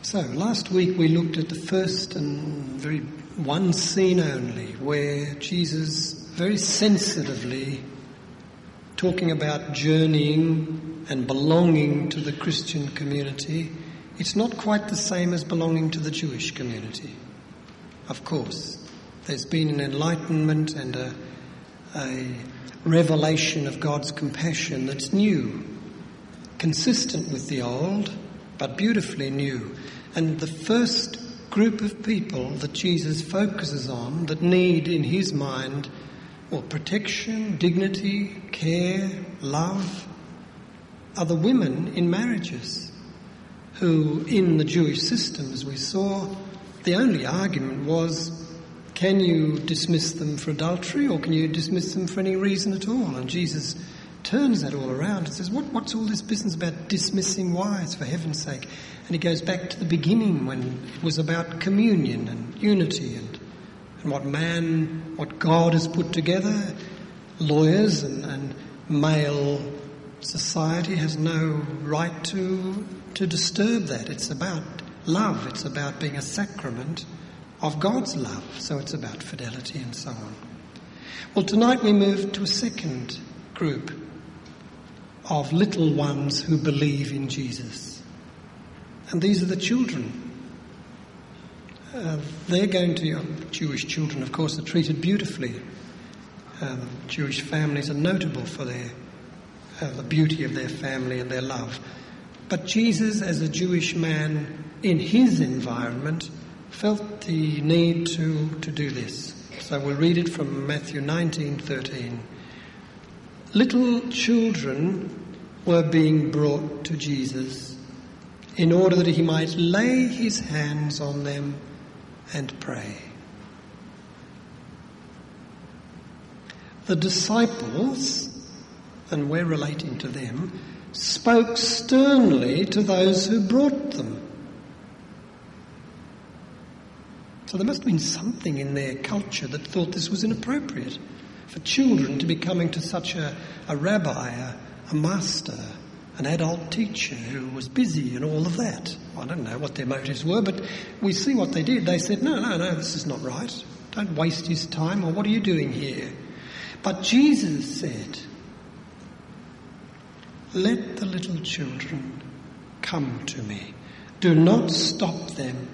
So, last week we looked at the first and very one scene only where Jesus very sensitively, talking about journeying and belonging to the Christian community, it's not quite the same as belonging to the Jewish community. Of course, there's been an enlightenment and a revelation of God's compassion that's new, consistent with the old, but beautifully new. And the first group of people that Jesus focuses on that need in his mind protection, dignity, care, love, are the women in marriages who, in the Jewish system, as we saw, the only argument was, can you dismiss them for adultery or can you dismiss them for any reason at all? And Jesus turns that all around and says, what's all this business about dismissing wives, for heaven's sake? And he goes back to the beginning when it was about communion and unity and what God has put together. Lawyers and male society has no right to disturb that. It's about love. It's about being a sacrament of God's love. So it's about fidelity and so on. Well, tonight we move to a second group of little ones who believe in Jesus. And these are the children. They're going to, Jewish children, of course, are treated beautifully. Jewish families are notable for the beauty of their family and their love. But Jesus, as a Jewish man in his environment, felt the need to do this. So we'll read it from Matthew 19:13. Little children were being brought to Jesus in order that he might lay his hands on them and pray. The disciples, and we're relating to them, spoke sternly to those who brought them. So there must have been something in their culture that thought this was inappropriate for children to be coming to such a rabbi, a master, an adult teacher who was busy and all of that. I don't know what their motives were, but we see what they did. They said, no, this is not right. Don't waste his time, or what are you doing here? But Jesus said, let the little children come to me. Do not stop them.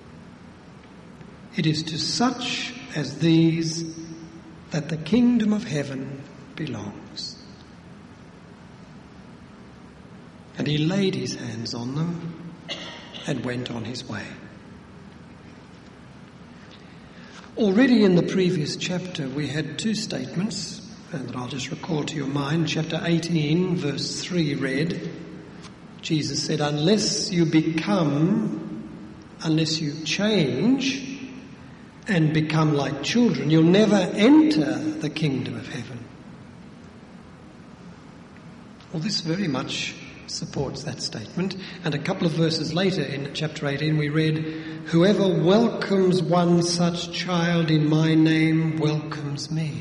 It is to such as these that the kingdom of heaven belongs. And he laid his hands on them and went on his way. Already in the previous chapter we had two statements that I'll just recall to your mind. Chapter 18, verse 3 read, Jesus said, unless you change and become like children, you'll never enter the kingdom of heaven. Well, this very much supports that statement. And a couple of verses later in chapter 18 we read, whoever welcomes one such child in my name welcomes me.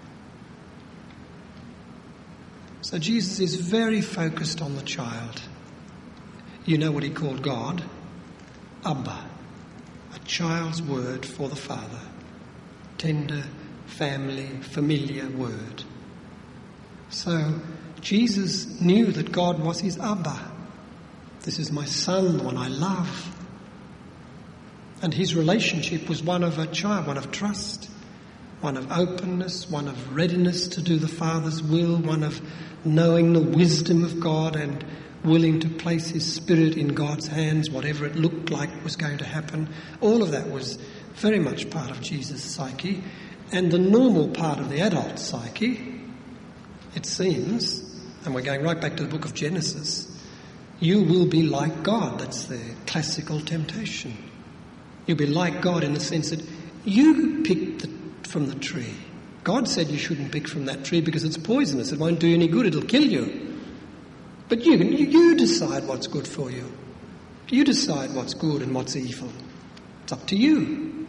So Jesus is very focused on the child. You know what he called God? Abba. A child's word for the Father. Tender, family, familiar word. So Jesus knew that God was his Abba. This is my son, the one I love. And his relationship was one of a child, one of trust, one of openness, one of readiness to do the Father's will, one of knowing the wisdom of God and willing to place his spirit in God's hands, whatever it looked like was going to happen. All of that was very much part of Jesus' psyche. And the normal part of the adult psyche, it seems, and we're going right back to the book of Genesis, you will be like God. That's the classical temptation. You'll be like God in the sense that you picked from the tree. God said you shouldn't pick from that tree because it's poisonous. It won't do you any good. It'll kill you. But you decide what's good for you. You decide what's good and what's evil. It's up to you.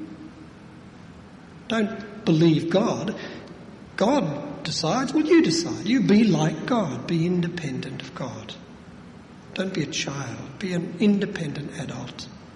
Don't believe God. God decides, well, you decide. You be like God. Be independent of God. Don't be a child. Be an independent adult.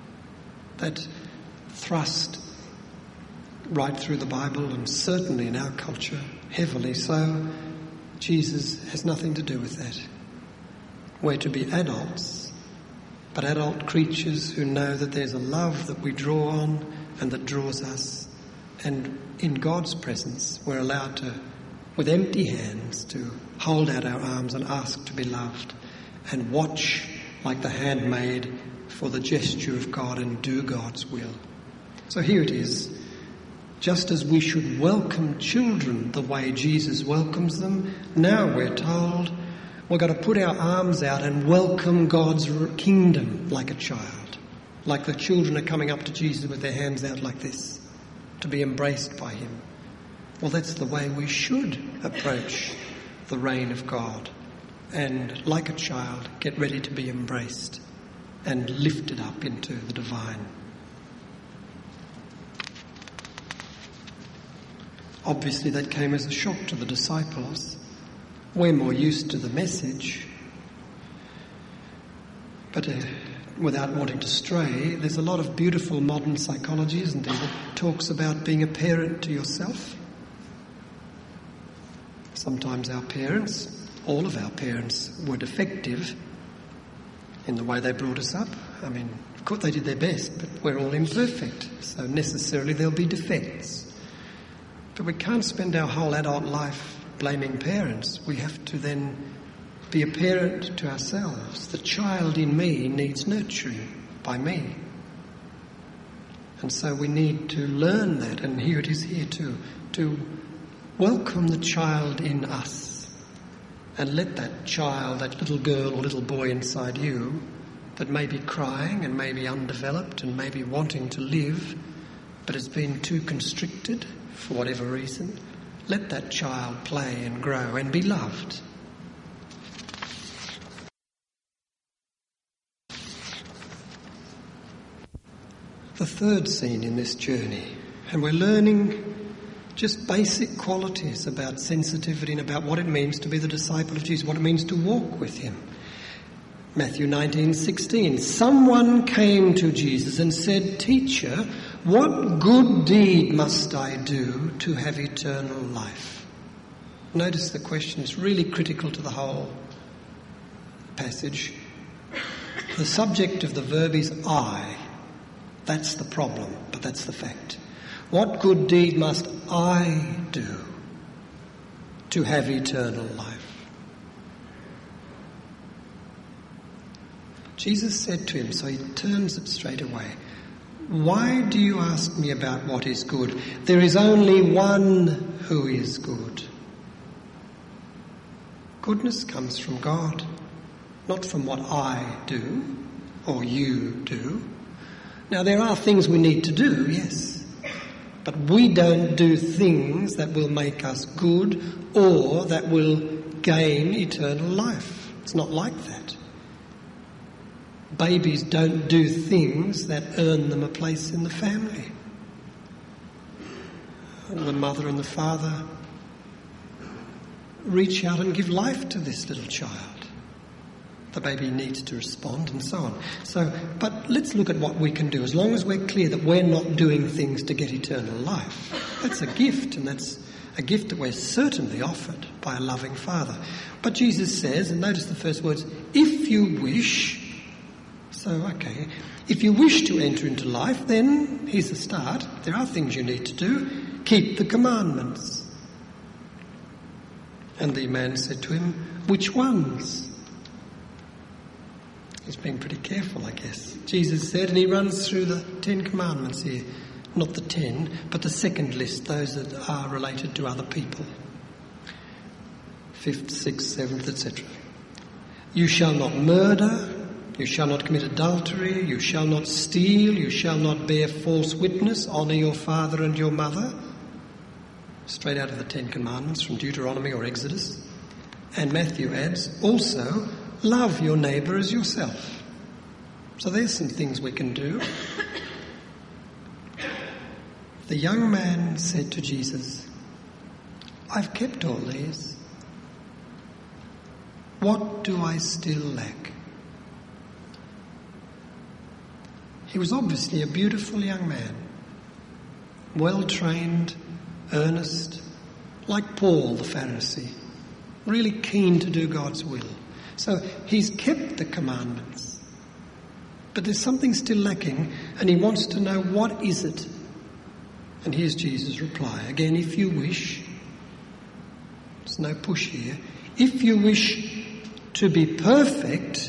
that thrust right through the Bible and certainly in our culture, heavily so. Jesus has nothing to do with that. We're to be adults, but adult creatures who know that there's a love that we draw on and that draws us. And in God's presence, we're allowed to, with empty hands, to hold out our arms and ask to be loved and watch like the handmaid for the gesture of God and do God's will. So here it is. Just as we should welcome children the way Jesus welcomes them, now we're told we've got to put our arms out and welcome God's kingdom like a child. Like the children are coming up to Jesus with their hands out like this, to be embraced by him. Well, that's the way we should approach the reign of God. And like a child, get ready to be embraced and lifted up into the divine. Obviously, that came as a shock to the disciples. We're more used to the message. But without wanting to stray, there's a lot of beautiful modern psychology, isn't there, that talks about being a parent to yourself. Sometimes our parents, all of our parents, were defective in the way they brought us up. I mean, of course they did their best, but we're all imperfect, so necessarily there'll be defects. But we can't spend our whole adult life blaming parents. We have to then be a parent to ourselves. The child in me needs nurturing by me. And so we need to learn that, and here it is here too, to welcome the child in us and let that child, that little girl or little boy inside you that may be crying and may be undeveloped and may be wanting to live but has been too constricted for whatever reason, let that child play and grow and be loved. The third scene in this journey, and we're learning just basic qualities about sensitivity and about what it means to be the disciple of Jesus, what it means to walk with him. Matthew 19:16. Someone came to Jesus and said, "Teacher, what good deed must I do to have eternal life?" Notice the question is really critical to the whole passage. The subject of the verb is I. That's the problem, but that's the fact. What good deed must I do to have eternal life? Jesus said to him, so he turns it straight away, "Why do you ask me about what is good? There is only one who is good." Goodness comes from God, not from what I do or you do. Now, there are things we need to do, yes, but we don't do things that will make us good or that will gain eternal life. It's not like that. Babies don't do things that earn them a place in the family. And the mother and the father reach out and give life to this little child. The baby needs to respond and so on. But let's look at what we can do. As long as we're clear that we're not doing things to get eternal life, that's a gift, and that's a gift that we're certainly offered by a loving Father. But Jesus says, and notice the first words, if you wish. So, okay, if you wish to enter into life, then here's the start. There are things you need to do. Keep the commandments. And the man said to him, "Which ones?" He's being pretty careful, I guess. Jesus said, and he runs through the 10 commandments here. Not the 10, but the second list, those that are related to other people. 5th, 6th, 7th, etc. You shall not murder. You shall not commit adultery. You shall not steal. You shall not bear false witness. Honour your father and your mother. Straight out of the 10 commandments from Deuteronomy or Exodus. And Matthew adds, also, love your neighbour as yourself. So there's some things we can do. The young man said to Jesus, "I've kept all these. What do I still lack?" He was obviously a beautiful young man, well-trained, earnest, like Paul the Pharisee, really keen to do God's will. So he's kept the commandments, but there's something still lacking, and he wants to know, what is it? And here's Jesus' reply. Again, if you wish, there's no push here, if you wish to be perfect,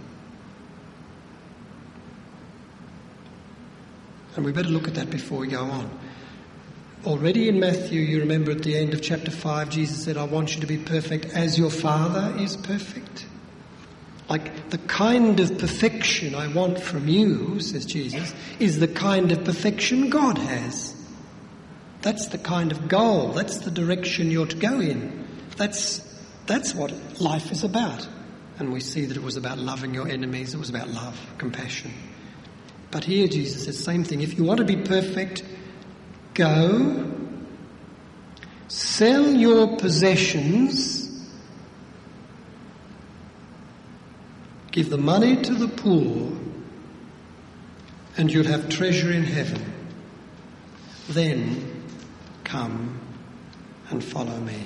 and we better look at that before we go on. Already in Matthew, you remember at the end of chapter 5, Jesus said, I want you to be perfect as your Father is perfect. Like the kind of perfection I want from you, says Jesus, is the kind of perfection God has. That's the kind of goal, that's the direction you're to go in. That's what life is about. And we see that it was about loving your enemies, it was about love, compassion. But here Jesus says the same thing. If you want to be perfect, go, sell your possessions, give the money to the poor, and you'll have treasure in heaven. Then come and follow me.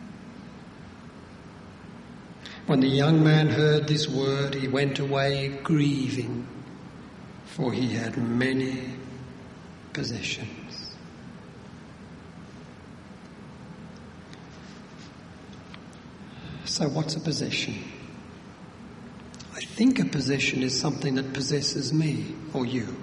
When the young man heard this word, he went away grieving, for he had many possessions. So what's a possession? I think a possession is something that possesses me or you.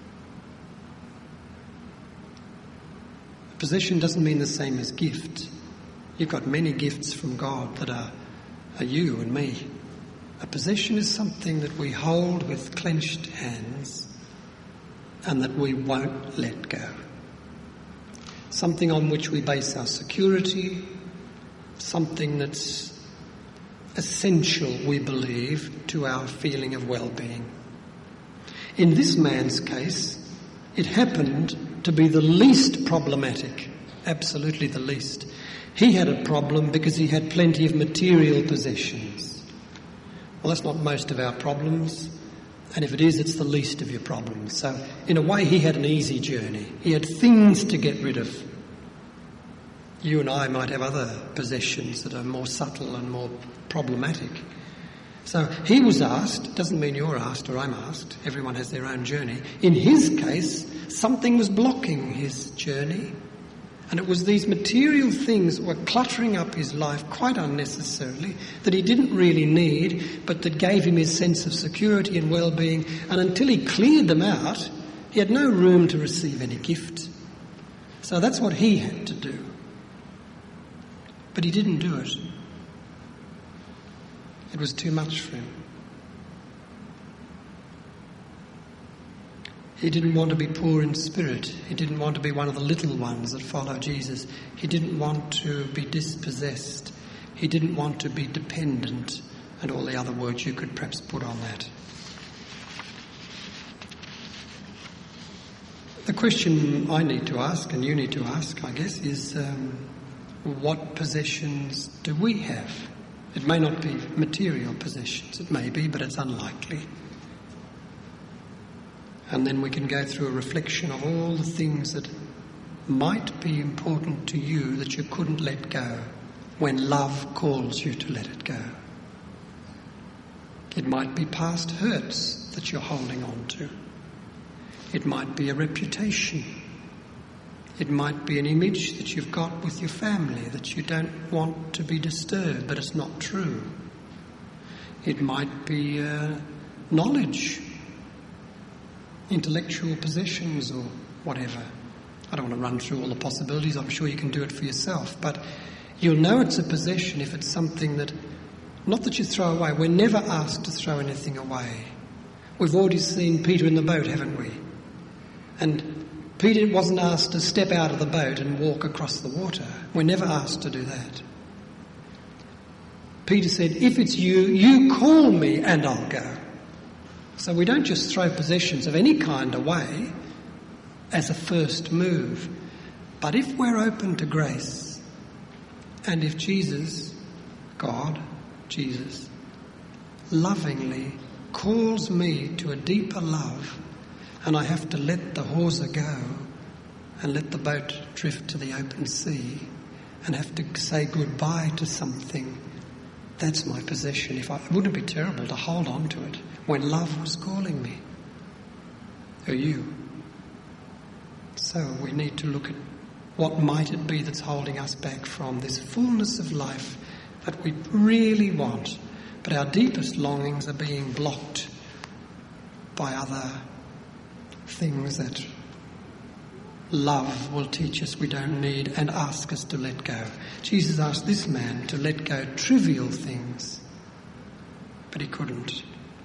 A possession doesn't mean the same as gift. You've got many gifts from God that are you and me. A possession is something that we hold with clenched hands and that we won't let go. Something on which we base our security, something that's essential, we believe, to our feeling of well-being. In this man's case, it happened to be the least problematic, absolutely the least. He had a problem because he had plenty of material possessions. Well, that's not most of our problems, and if it is, it's the least of your problems. So, in a way, he had an easy journey. He had things to get rid of. You and I might have other possessions that are more subtle and more problematic. So he was asked, doesn't mean you're asked or I'm asked, everyone has their own journey. In his case, something was blocking his journey, and it was these material things that were cluttering up his life quite unnecessarily, that he didn't really need, but that gave him his sense of security and well-being, and until he cleared them out, he had no room to receive any gift. So that's what he had to do. But he didn't do it. It was too much for him. He didn't want to be poor in spirit. He didn't want to be one of the little ones that follow Jesus. He didn't want to be dispossessed. He didn't want to be dependent, and all the other words you could perhaps put on that. The question I need to ask, and you need to ask, I guess, is what possessions do we have? It may not be material possessions. It may be, but it's unlikely. And then we can go through a reflection of all the things that might be important to you that you couldn't let go when love calls you to let it go. It might be past hurts that you're holding on to. It might be a reputation. It might be an image that you've got with your family that you don't want to be disturbed, but it's not true. It might be knowledge, intellectual possessions or whatever. I don't want to run through all the possibilities. I'm sure you can do it for yourself. But you'll know it's a possession if it's something that, not that you throw away. We're never asked to throw anything away. We've already seen Peter in the boat, haven't we? And Peter wasn't asked to step out of the boat and walk across the water. We're never asked to do that. Peter said, if it's you, you call me and I'll go. So we don't just throw possessions of any kind away as a first move. But if we're open to grace, and if Jesus, God, Jesus, lovingly calls me to a deeper love, and I have to let the hawser go and let the boat drift to the open sea and have to say goodbye to something, that's my possession. Wouldn't it be terrible to hold on to it when love was calling me? Or you? So we need to look at what might it be that's holding us back from this fullness of life that we really want, but our deepest longings are being blocked by other things that love will teach us we don't need and ask us to let go. Jesus asked this man to let go trivial things, but he couldn't.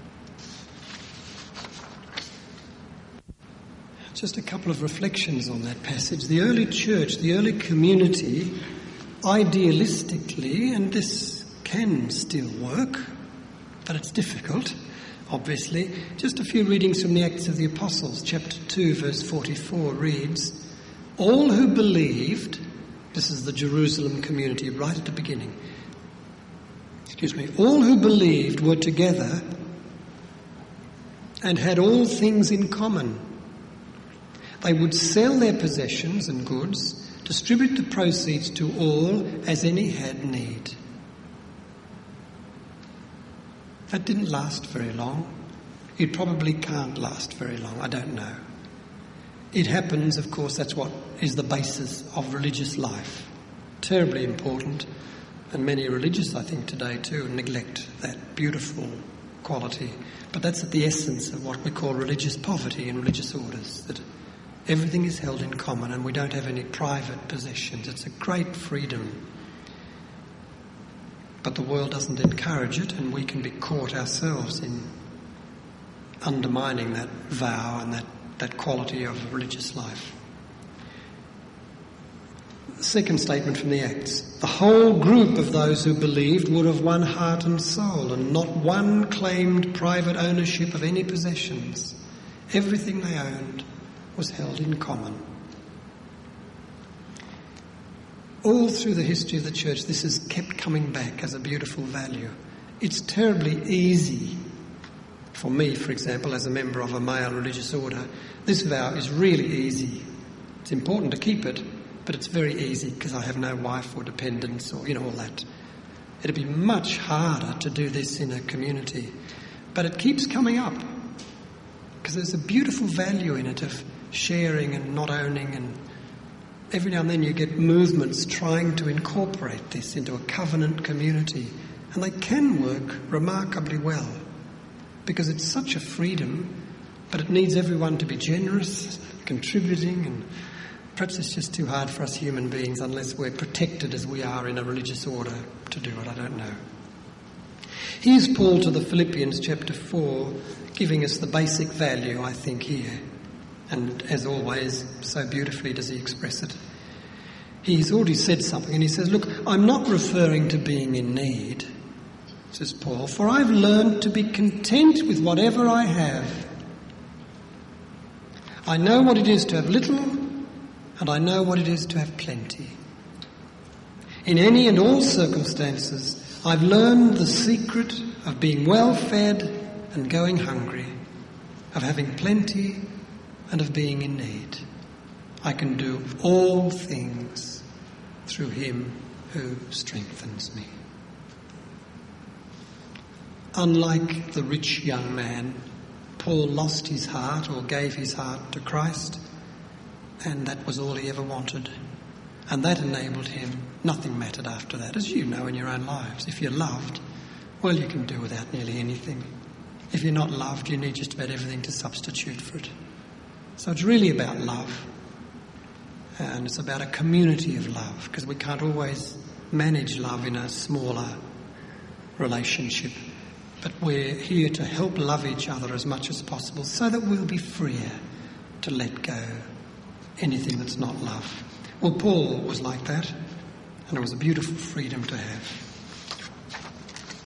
Just a couple of reflections on that passage. The early church, the early community, idealistically, and this can still work, but it's difficult, obviously. Just a few readings from the Acts of the Apostles, chapter 2, verse 44 reads, all who believed, this is the Jerusalem community right at the beginning, all who believed were together and had all things in common. They would sell their possessions and goods, distribute the proceeds to all as any had need. That didn't last very long. It probably can't last very long, I don't know. It happens, of course, that's what is the basis of religious life. Terribly important, and many religious, I think, today too, neglect that beautiful quality. But that's at the essence of what we call religious poverty in religious orders, that everything is held in common and we don't have any private possessions. It's a great freedom. But the world doesn't encourage it, and we can be caught ourselves in undermining that vow and that quality of religious life. The second statement from the Acts. The whole group of those who believed were of one heart and soul, and not one claimed private ownership of any possessions. Everything they owned was held in common. All through the history of the church, this has kept coming back as a beautiful value. It's terribly easy for me, for example, as a member of a male religious order. This vow is really easy. It's important to keep it, but it's very easy because I have no wife or dependents or, all that. It'd be much harder to do this in a community. But it keeps coming up because there's a beautiful value in it of sharing and not owning, and every now and then you get movements trying to incorporate this into a covenant community, and they can work remarkably well because it's such a freedom, but it needs everyone to be generous, contributing, and perhaps it's just too hard for us human beings unless we're protected as we are in a religious order to do it. I don't know. Here's Paul to the Philippians chapter 4 giving us the basic value, I think, here. And as always, so beautifully does he express it. He's already said something, and he says, look, I'm not referring to being in need, says Paul, for I've learned to be content with whatever I have. I know what it is to have little, and I know what it is to have plenty. In any and all circumstances, I've learned the secret of being well fed and going hungry, of having plenty and of being in need. I can do all things through him who strengthens me. Unlike the rich young man, Paul lost his heart or gave his heart to Christ, and that was all he ever wanted. And that enabled him. Nothing mattered after that, as you know in your own lives. If you're loved, well, you can do without nearly anything. If you're not loved, you need just about everything to substitute for it. So it's really about love, and it's about a community of love, because we can't always manage love in a smaller relationship, but we're here to help love each other as much as possible so that we'll be freer to let go anything that's not love. Well, Paul was like that, and it was a beautiful freedom to have.